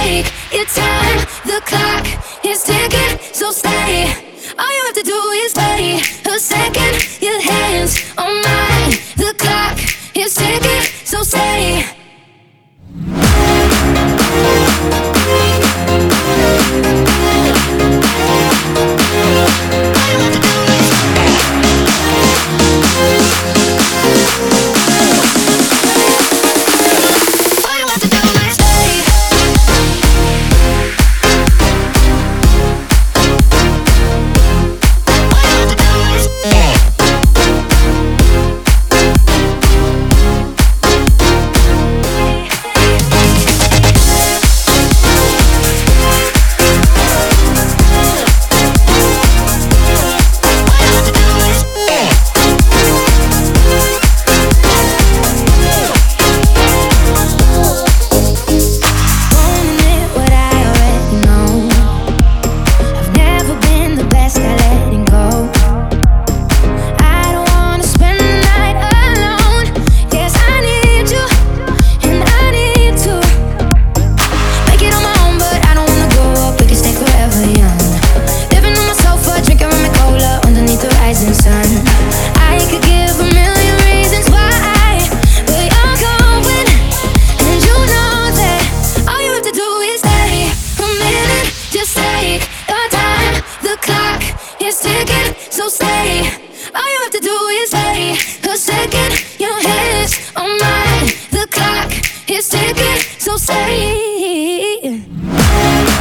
take your time. The clock is ticking, so stay. All you have to do is wait a second. Your hands on mine. The clock is ticking, so stay. So stay. All you have to do is wait a second. Your hands on mine. The clock is ticking. So stay.